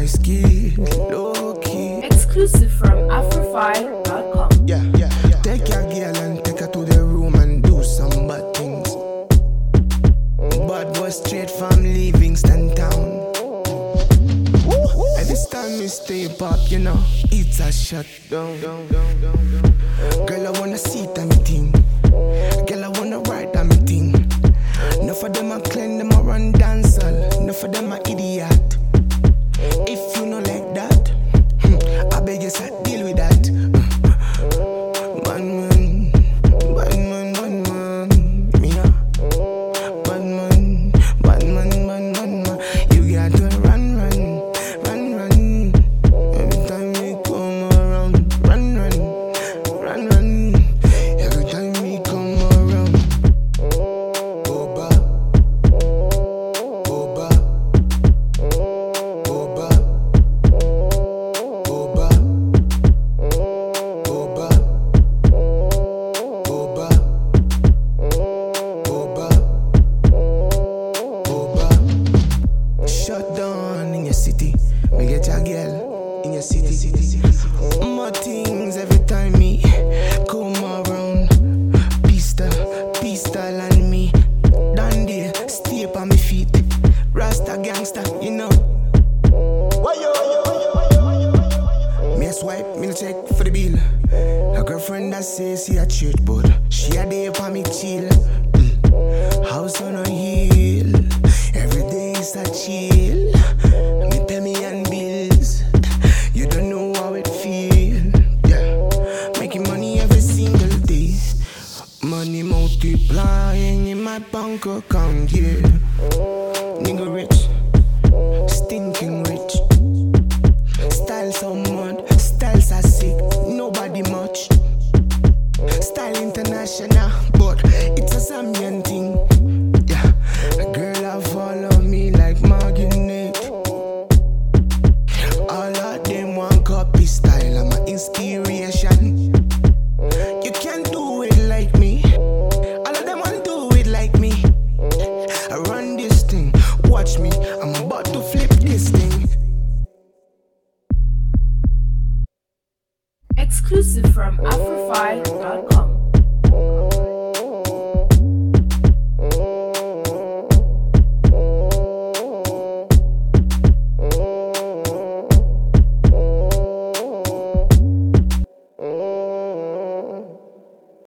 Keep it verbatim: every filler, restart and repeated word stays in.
risky, low key. Exclusive from Afrofile dot com. Yeah, yeah, yeah. Take your girl and take her to the room and do some bad things. Bad boy straight from Livingston town. At this time we stay pop, you know, it's a shut down. Girl, I wanna see it on me thing. Girl, I wanna ride on me thing. Enough of them a clean, them a run dancehall. Enough of them a idiot. If you know like that, I beg you, sir, deal with that. Bad man, bad man, bad man, me a bad man, bad man, bad man, man. You got to run, run, run, run. Every time we come around, run, run, run, run. Every time we come around. Oba, Oba, Oba, Oba, Oba, Oba, Oba, Oba. Shut down in your city. We get your girl in your city. More things every time me come around. Pista, pista and me. Dandy, stay up on me feet. Rasta gangster, you know. Me a swipe, me no check for the bill. A girlfriend that says she a church, but she a day for me chill. Mm. House on a hill, every day is a chill. Me pay me and bills, you don't know how it feel. Yeah, making money every single day. Money multiplying in my bank account, yeah. Nigga rich, stinking rich. Style so mad, styles are sick, nobody much. Style international, but it's a Zambian